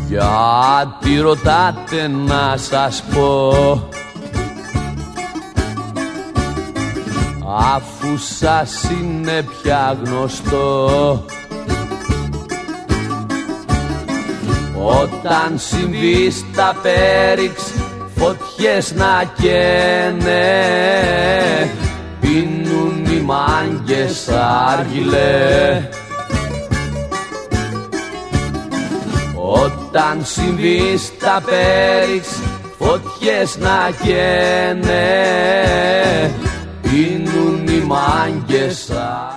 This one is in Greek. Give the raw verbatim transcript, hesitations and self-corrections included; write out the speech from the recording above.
Γιατί ρωτάτε να σας πω, αφού σας είναι πια γνωστό, όταν συμβεί στα Πέριξ φωτιές να καίνε, πίνουν οι μάγκες άργυλε. Όταν συμβεί στα Πέριξ φωτιές να καίνε, πίνουν οι μάγκες άργυλε.